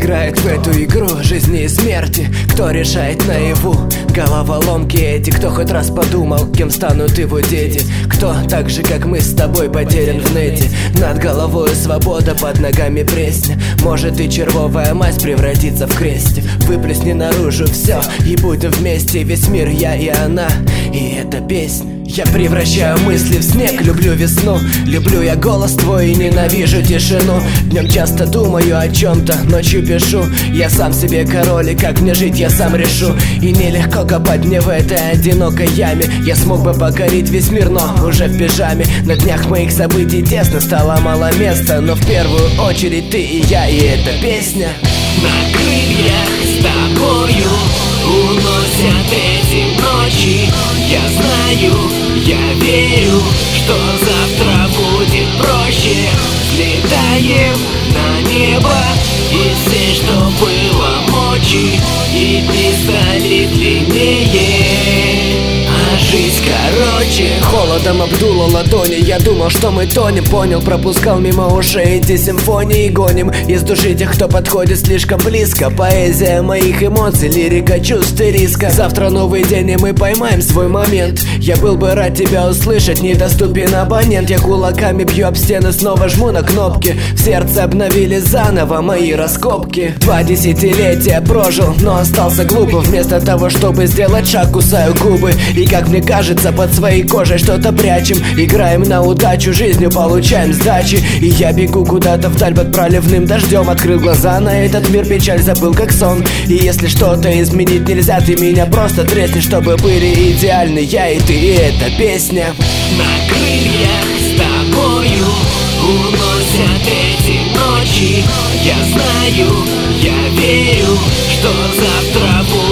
играет в эту игру жизни и смерти? Кто решает наяву головоломки эти? Кто хоть раз подумал, кем станут его дети? Кто так же, как мы с тобой, потерян в нете? Над головой свобода, под ногами пресня. Может и червовая мазь превратится в кресте. Выплесни наружу все и будем вместе. Весь мир, я и она, и эта песня. Я превращаю мысли в снег, люблю весну. Люблю я голос твой и ненавижу тишину. Днем часто думаю о чем-то, ночью пишу. Я сам себе король, и как мне жить я сам решу. И нелегко копать мне в этой одинокой яме. Я смог бы покорить весь мир, но уже в пижаме. На днях моих событий тесно, стало мало места. Но в первую очередь ты и я, и эта песня. На крыльях с тобою уносят эти ночи. Я знаю, я верю, что завтра будет проще. Взлетаем на небо, и все, что было мочи, и пистолет длиннее, а жизнь короче. Холодом обдуло ладони, я думал, что мы тонем. Понял, пропускал мимо ушей эти симфонии. Гоним из души тех, кто подходит слишком близко. Поэзия моих эмоций, лирика чувств и риска. Завтра новый день, и мы поймаем свой момент. Я был бы рад тебя услышать, недоступен абонент. Я кулаками бью об стены, снова жму на кнопки. В сердце обновили заново мои раскопки. 2 десятилетия прожил, но остался глупо. Вместо того, чтобы сделать шаг, кусаю губы. И как мне кажется, под своей кожей что-то прячем. Играем на удачу, жизнью получаем сдачи. И я бегу куда-то вдаль под проливным дождем. Открыл глаза на этот мир, печаль забыл как сон. И если что-то изменить нельзя, ты меня просто тресни, чтобы были идеальны я и ты, и эта песня. На крыльях с тобою уносят эти ночи. Я знаю, я верю, что завтра будет